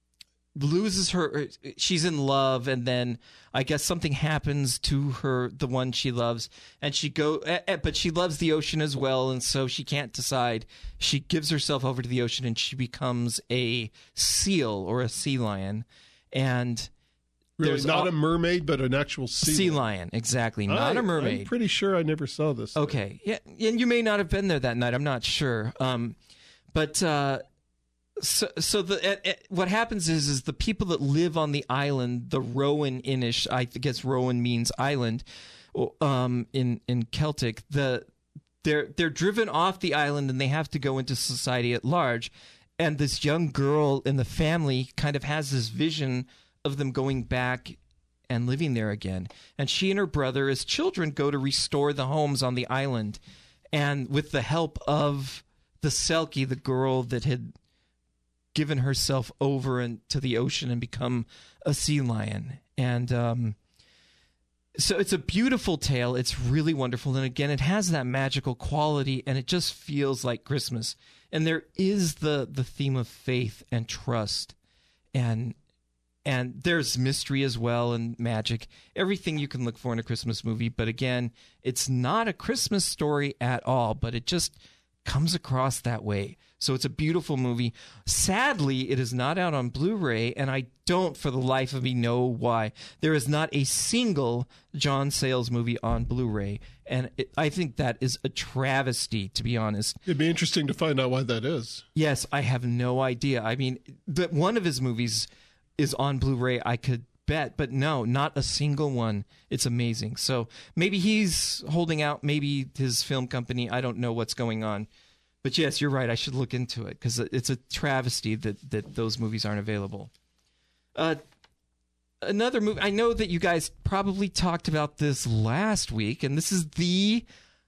loses her she's in love, and then I guess something happens to her, the one she loves, and she go but she loves the ocean as well, and so she can't decide. She gives herself over to the ocean, and she becomes a seal or a sea lion. And Really, there's not a, a mermaid, but an actual sea, sea lion. Exactly, not I, a mermaid. I'm pretty sure I never saw this. Okay, yeah, and you may not have been there that night. I'm not sure, um, but uh, so so the uh, uh, what happens is is the people that live on the island, the Rowan Inish. I guess Rowan means island, um, in in Celtic. The they're they're driven off the island, and they have to go into society at large. And this young girl in the family kind of has this vision of them going back and living there again. And she and her brother, as children, go to restore the homes on the island. And with the help of the Selkie, the girl that had given herself over into the ocean and become a sea lion. And um, so it's a beautiful tale. It's really wonderful. And again, it has that magical quality, and it just feels like Christmas. And there is the, the theme of faith and trust, and And there's mystery as well, and magic. Everything you can look for in a Christmas movie. But again, it's not a Christmas story at all, but it just comes across that way. So it's a beautiful movie. Sadly, it is not out on Blu-ray, and I don't for the life of me know why. There is not a single John Sayles movie on Blu-ray, and it, I think that is a travesty, to be honest. It'd be interesting to find out why that is. Yes, I have no idea. I mean, but one of his movies is on Blu-ray, I could bet, but no, not a single one. It's amazing. So maybe he's holding out, maybe his film company, I don't know what's going on. But yes, you're right. I should look into it because it's a travesty that, that those movies aren't available. Uh, another movie, I know that you guys probably talked about this last week, and this is the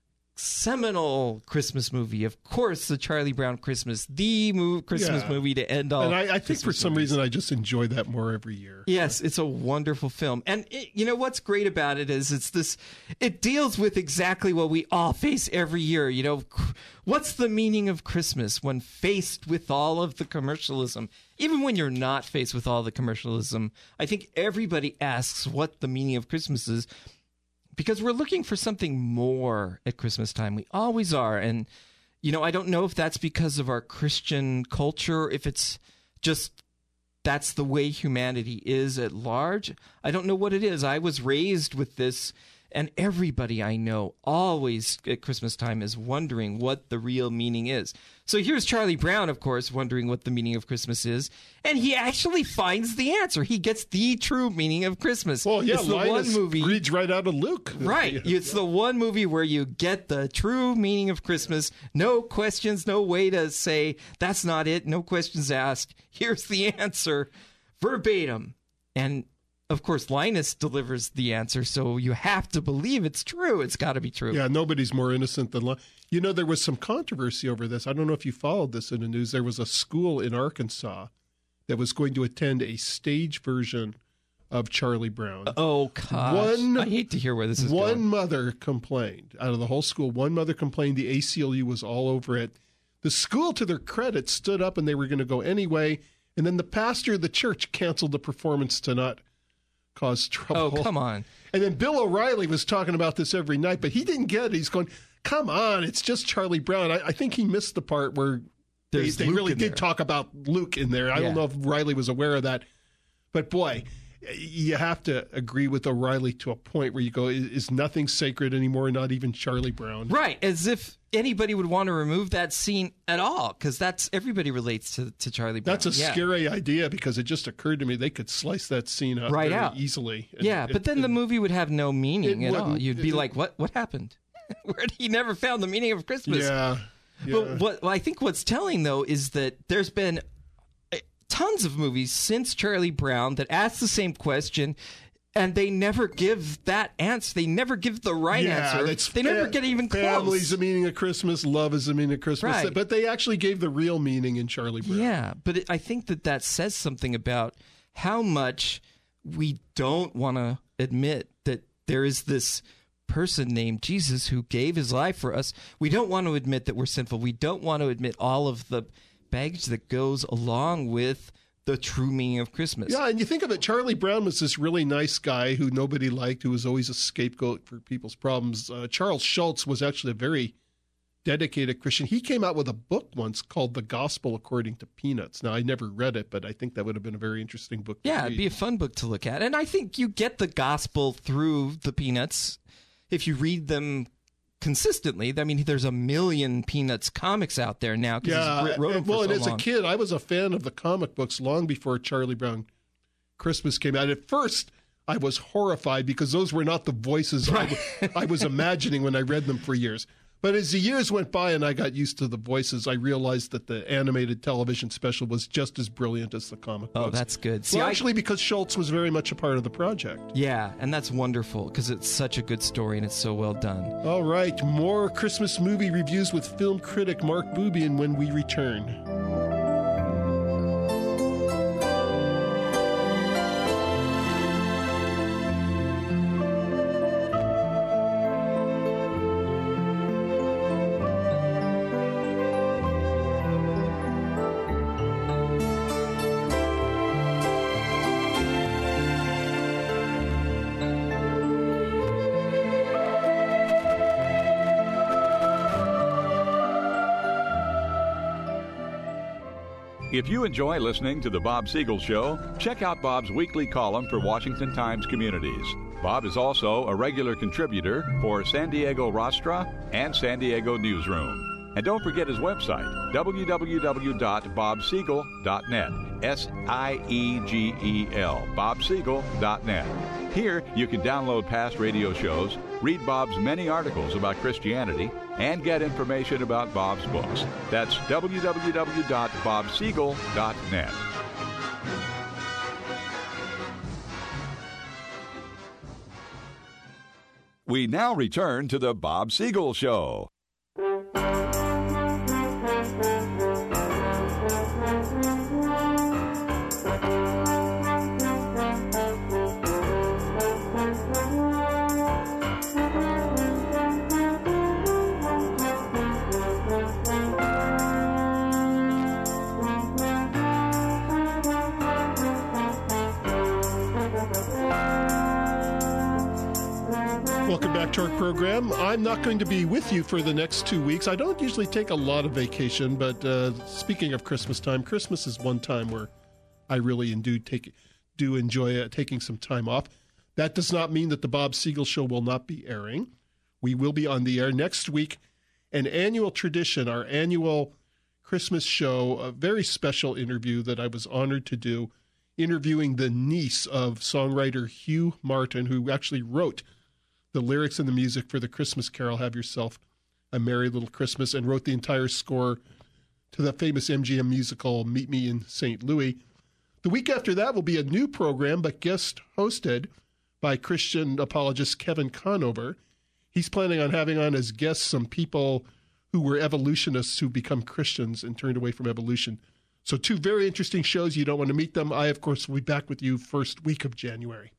seminal Christmas movie. Of course, the Charlie Brown Christmas, the mo- Christmas Yeah. movie to end all. And I, I think Christmas for some movies. reason I just enjoy that more every year. Yes, it's a wonderful film. And it, you know what's great about it is it's this, it deals with exactly what we all face every year. You know, what's the meaning of Christmas when faced with all of the commercialism? Even when you're not faced with all the commercialism, I think everybody asks what the meaning of Christmas is because we're looking for something more at Christmas time. We always are. And, you know, I don't know if that's because of our Christian culture, if it's just that's the way humanity is at large. I don't know what it is. I was raised with this, and everybody I know always at Christmas time is wondering what the real meaning is. So here's Charlie Brown, of course, wondering what the meaning of Christmas is, and he actually finds the answer. He gets the true meaning of Christmas. Well, yeah, it's the Linus one movie reads right out of Luke. Right. It's the one movie where you get the true meaning of Christmas. No questions, no way to say, that's not it. No questions asked. Here's the answer verbatim. And, of course, Linus delivers the answer, so you have to believe it's true. It's got to be true. Yeah, nobody's more innocent than Linus. You know, there was some controversy over this. I don't know if you followed this in the news. There was a school in Arkansas that was going to attend a stage version of Charlie Brown. Oh, gosh. One, I hate to hear where this is one going. mother complained. Out of the whole school, one mother complained. The A C L U was all over it. The school, to their credit, stood up and they were going to go anyway. And then the pastor of the church canceled the performance to not cause trouble. Oh, come on. And then Bill O'Reilly was talking about this every night, but he didn't get it. He's going, come on, it's just Charlie Brown. I, I think he missed the part where they, There's they Luke really in did there. talk about Luke in there. I Yeah. don't know if Riley was aware of that. But boy, you have to agree with O'Reilly to a point where you go, is, is nothing sacred anymore, not even Charlie Brown. Right, as if anybody would want to remove that scene at all, because that's everybody relates to, to Charlie Brown. That's a Yeah. scary idea because it just occurred to me they could slice that scene up Right very out. easily. And Yeah, it- but then it- the movie would have no meaning It at all. wouldn't. You'd be It- like, what What happened? Where he never found the meaning of Christmas. Yeah. yeah. But what well, I think what's telling, though, is that there's been uh, tons of movies since Charlie Brown that ask the same question, and they never give that answer. They never give the right Yeah, answer. that's They never fa- get even close. Family's the meaning of Christmas. Love is the meaning of Christmas. Right. But they actually gave the real meaning in Charlie Brown. Yeah, but it, I think that that says something about how much we don't want to admit that there is this person named Jesus who gave his life for us. We don't want to admit that we're sinful. We don't want to admit all of the baggage that goes along with the true meaning of Christmas. Yeah, and you think of it, Charlie Brown was this really nice guy who nobody liked, who was always a scapegoat for people's problems. Uh, Charles Schultz was actually a very dedicated Christian. He came out with a book once called The Gospel According to Peanuts. Now, I never read it, but I think that would have been a very interesting book to Yeah, read. it'd be a fun book to look at. And I think you get the gospel through the Peanuts if you read them consistently. I mean, there's a million Peanuts comics out there now. 'Cause Yeah, he's wrote them and- for well, so and as long. a kid, I was a fan of the comic books long before Charlie Brown Christmas came out. At first, I was horrified because those were not the voices I, w- I was imagining when I read them for years. But as the years went by and I got used to the voices, I realized that the animated television special was just as brilliant as the comic Oh, books. that's good. See, Well, I- actually, because Schultz was very much a part of the project. Yeah, and that's wonderful because it's such a good story and it's so well done. All right, more Christmas movie reviews with film critic Mark Bubian when we return. If you enjoy listening to The Bob Siegel Show, check out Bob's weekly column for Washington Times Communities. Bob is also a regular contributor for San Diego Rostra and San Diego Newsroom. And don't forget his website, w w w dot bob siegel dot net, S I E G E L, bob siegel dot net. Here, you can download past radio shows, read Bob's many articles about Christianity, and get information about Bob's books. That's w w w dot bob siegel dot net. We now return to the Bob Siegel Show. Welcome back to our program. I'm not going to be with you for the next two weeks. I don't usually take a lot of vacation, but uh, speaking of Christmas time, Christmas is one time where I really do take do enjoy uh, taking some time off. That does not mean that the Bob Siegel Show will not be airing. We will be on the air next week. An annual tradition, our annual Christmas show, a very special interview that I was honored to do, interviewing the niece of songwriter Hugh Martin, who actually wrote the lyrics and the music for the Christmas Carol, Have Yourself a Merry Little Christmas, and wrote the entire score to the famous M G M musical Meet Me in Saint Louis. The week after that will be a new program, but guest hosted by Christian apologist Kevin Conover. He's planning on having on as guests some people who were evolutionists who become Christians and turned away from evolution. So two very interesting shows. You don't want to meet them. I, of course, will be back with you first week of January.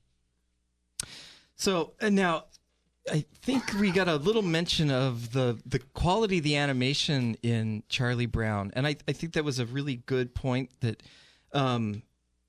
So and now, I think we got a little mention of the, the quality of the animation in Charlie Brown, and I, I think that was a really good point. That um,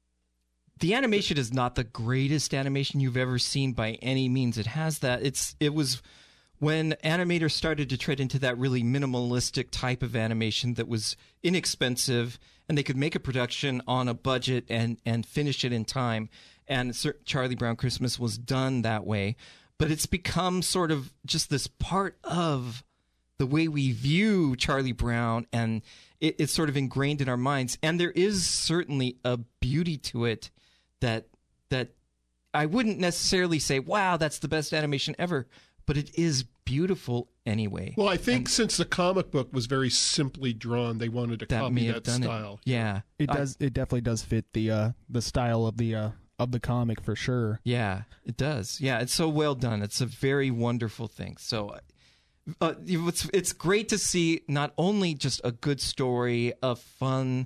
the animation is not the greatest animation you've ever seen by any means. It has that. It's it was when animators started to tread into that really minimalistic type of animation that was inexpensive, and they could make a production on a budget and and finish it in time. And Charlie Brown Christmas was done that way. But it's become sort of just this part of the way we view Charlie Brown, and it, it's sort of ingrained in our minds. And there is certainly a beauty to it that that I wouldn't necessarily say, wow, that's the best animation ever, but it is beautiful anyway. Well, I think and since the comic book was very simply drawn, they wanted to that copy that style. It. Yeah. It does. I, it definitely does fit the uh, the style of the uh, of the comic for sure. Yeah, it does. Yeah, it's so well done. It's a very wonderful thing. So uh, it's it's great to see not only just a good story, a fun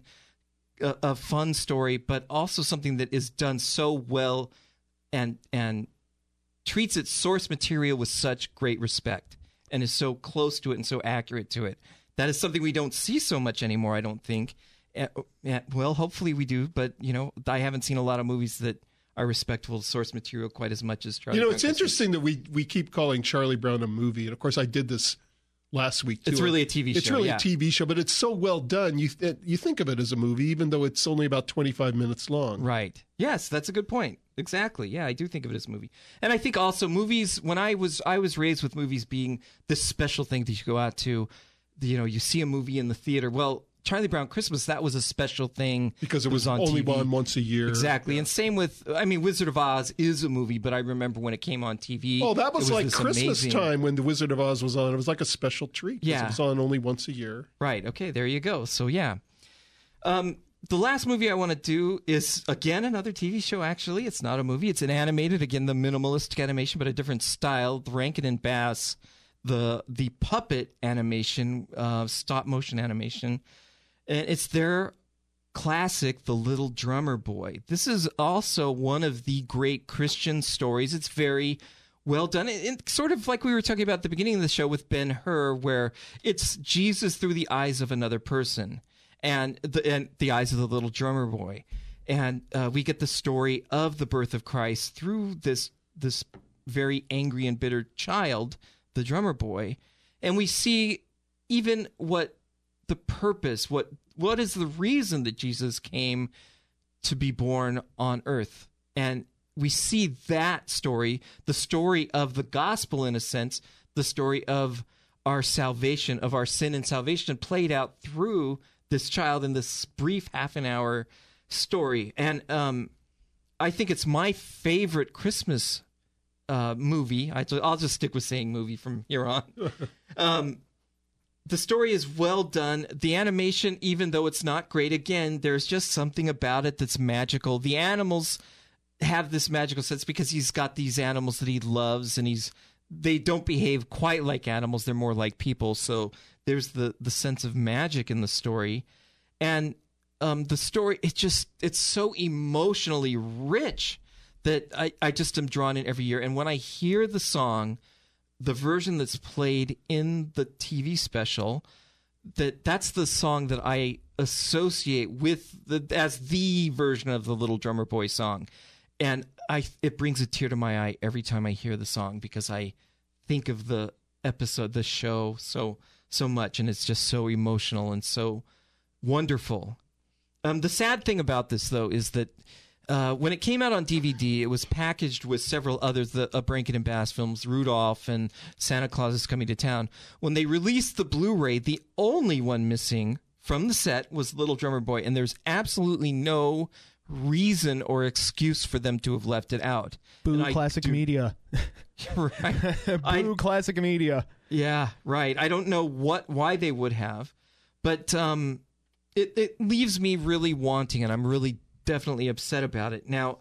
a, a fun story, but also something that is done so well and and treats its source material with such great respect and is so close to it and so accurate to it. That is something we don't see so much anymore, I don't think. Uh, well, hopefully we do, but you know, I haven't seen a lot of movies that are respectful of source material quite as much as Charlie You know, Brown it's Christmas. interesting that we we keep calling Charlie Brown a movie, and of course, I did this last week too. It's really a T V show. It's really yeah. a T V show, but it's so well done. You th- you think of it as a movie, even though it's only about twenty-five minutes long. Right. Yes, that's a good point. Exactly. Yeah, I do think of it as a movie. And I think also movies, when I was I was raised with movies being this special thing that you go out to, you know, you see a movie in the theater. Well, Charlie Brown Christmas, that was a special thing. Because it was, was on only T V. on once a year. Exactly. Yeah. And same with, I mean, Wizard of Oz is a movie, but I remember when it came on T V. Oh, that was, was like this Christmas amazing... time when The Wizard of Oz was on. It was like a special treat. 'Cause Yeah. It was on only once a year. Right. Okay, there you go. So, yeah. Um, the last movie I want to do is, again, another T V show, actually. It's not a movie. It's an animated, again, the minimalistic animation, but a different style. The Rankin and Bass, the the puppet animation, uh, stop-motion animation. And it's their classic, The Little Drummer Boy. This is also one of the great Christian stories. It's very well done. It, it, sort of like we were talking about at the beginning of the show with Ben-Hur, where it's Jesus through the eyes of another person. And the, and the eyes of the little drummer boy. And uh, we get the story of the birth of Christ through this this very angry and bitter child, the drummer boy. And we see even what the purpose, what what is the reason that Jesus came to be born on earth? And we see that story, the story of the gospel in a sense, the story of our salvation, of our sin and salvation played out through this child in this brief half an hour story. And um, I think it's my favorite Christmas uh, movie. I, I'll just stick with saying movie from here on. um, the story is well done. The animation, even though it's not great, again, there's just something about it that's magical. The animals have this magical sense because he's got these animals that he loves, and he's they don't behave quite like animals. They're more like people. So there's the, the sense of magic in the story. And um, the story, it just, it's so emotionally rich that I, I just am drawn in every year. And when I hear the song, the version that's played in the T V special, that that's the song that I associate with the as the version of the Little Drummer Boy song. And I, it brings a tear to my eye every time I hear the song because I think of the episode, the show, so so much, and it's just so emotional and so wonderful. Um, the sad thing about this, though, is that uh, when it came out on D V D, it was packaged with several others, the uh, Rankin and Bass films, Rudolph and Santa Claus is Coming to Town. When they released the Blu-ray, the only one missing from the set was Little Drummer Boy, and there's absolutely no reason or excuse for them to have left it out. Boo classic do, media. Right. Boo I, classic media. Yeah, right. I don't know what why they would have, but um, it, it leaves me really wanting, and I'm really definitely upset about it. Now,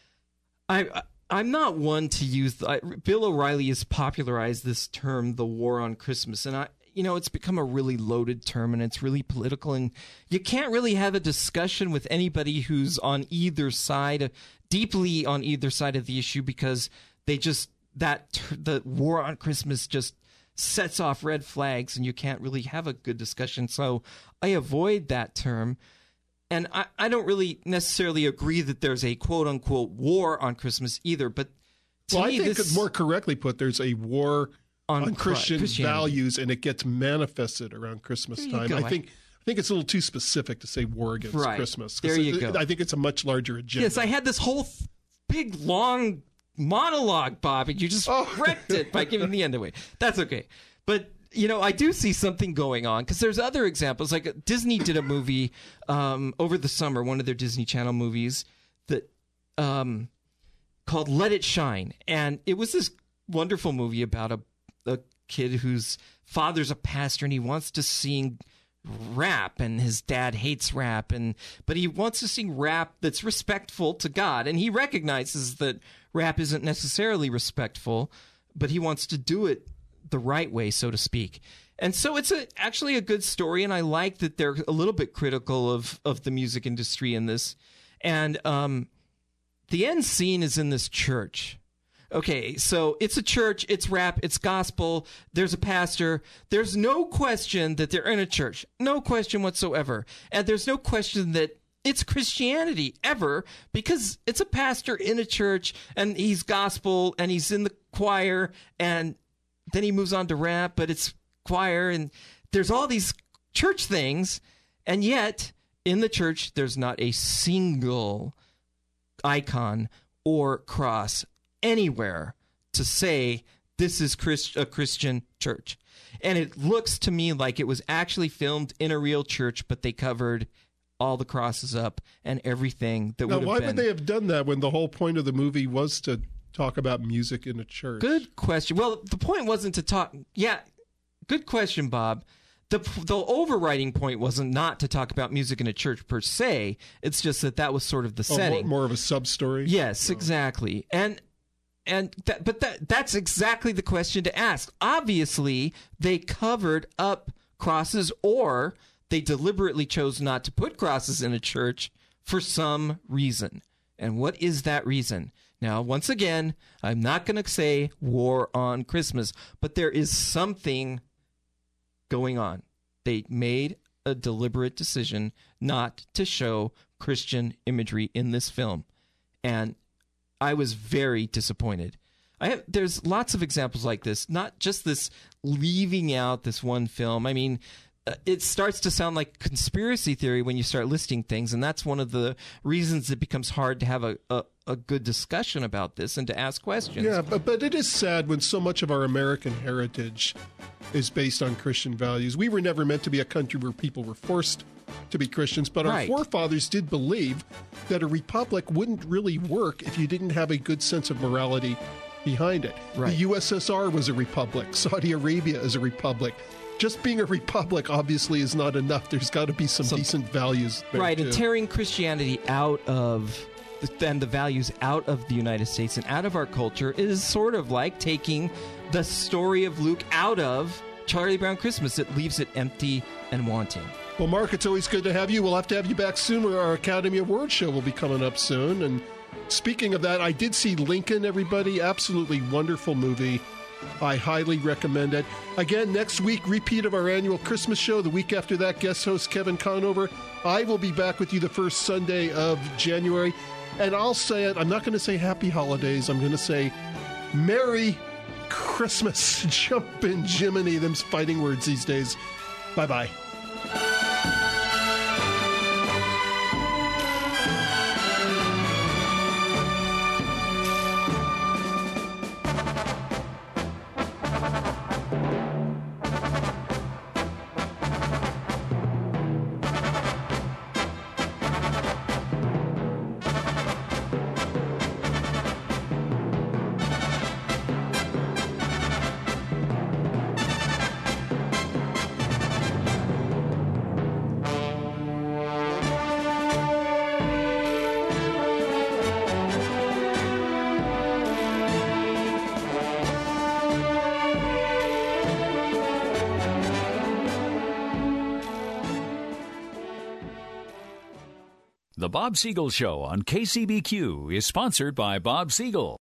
I, I I'm not one to use. I, Bill O'Reilly has popularized this term, the war on Christmas, and I. You know, it's become a really loaded term, and it's really political, and you can't really have a discussion with anybody who's on either side, deeply on either side of the issue, because they just, that, the war on Christmas just sets off red flags, and you can't really have a good discussion. So I avoid that term, and I, I don't really necessarily agree that there's a quote-unquote war on Christmas either, but to well, me, I think this, more correctly put, there's a war on, on Christian values, and it gets manifested around Christmas time. Go. I think I think it's a little too specific to say war against right. Christmas. There you it, go. I think it's a much larger agenda. Yes, I had this whole th- big, long monologue, Bob, and you just oh. wrecked it by giving the end away. That's okay. But, you know, I do see something going on, because there's other examples. Like Disney did a movie um, over the summer, one of their Disney Channel movies, that um, called Let It Shine. And it was this wonderful movie about a, a kid whose father's a pastor, and he wants to sing rap, and his dad hates rap, and but he wants to sing rap that's respectful to God, and he recognizes that rap isn't necessarily respectful, but he wants to do it the right way, so to speak. And so it's a, actually a good story, and I like that they're a little bit critical of, of the music industry in this. And um, the end scene is in this church. Okay, so it's a church, it's rap, it's gospel, there's a pastor. There's no question that they're in a church. No question whatsoever. And there's no question that it's Christianity ever, because it's a pastor in a church, and he's gospel, and he's in the choir, and then he moves on to rap, but it's choir, and there's all these church things, and yet in the church there's not a single icon or cross anywhere to say this is Christ- a Christian church. And it looks to me like it was actually filmed in a real church, but they covered all the crosses up and everything that now, would have why been. would they have done that when the whole point of the movie was to talk about music in a church? Good question. Well, the point wasn't to talk. Yeah, good question, Bob. The, the overriding point wasn't not to talk about music in a church per se. It's just that that was sort of the oh, setting. More, more of a sub-story? Yes, oh. exactly. And and that, but that that's exactly the question to ask. Obviously, they covered up crosses, or they deliberately chose not to put crosses in a church for some reason. And what is that reason? Now, once again, I'm not going to say war on Christmas, but there is something going on. They made a deliberate decision not to show Christian imagery in this film, and I was very disappointed. I have, there's lots of examples like this, not just this leaving out this one film. I mean, it starts to sound like conspiracy theory when you start listing things, and that's one of the reasons it becomes hard to have a, a, a good discussion about this and to ask questions. Yeah, but, but it is sad when so much of our American heritage is based on Christian values. We were never meant to be a country where people were forced to be Christians, but our Right. forefathers did believe that a republic wouldn't really work if you didn't have a good sense of morality behind it. Right. The U S S R was a republic. Saudi Arabia is a republic. Just being a republic obviously is not enough. There's got to be some, Some- decent values there, Right, too. and tearing Christianity out of and the values out of the United States and out of our culture is sort of like taking the story of Luke out of Charlie Brown Christmas. It leaves it empty and wanting. Well, Mark, it's always good to have you. We'll have to have you back soon. Our Academy Awards show will be coming up soon. And speaking of that, I did see Lincoln, everybody. Absolutely wonderful movie. I highly recommend it. Again, next week, repeat of our annual Christmas show. The week after that, guest host Kevin Conover. I will be back with you the first Sunday of January. And I'll say it, I'm not going to say happy holidays. I'm going to say Merry Christmas. Jumpin' Jiminy, them's fighting words these days. Bye-bye. The Bob Siegel Show on K C B Q is sponsored by Bob Siegel.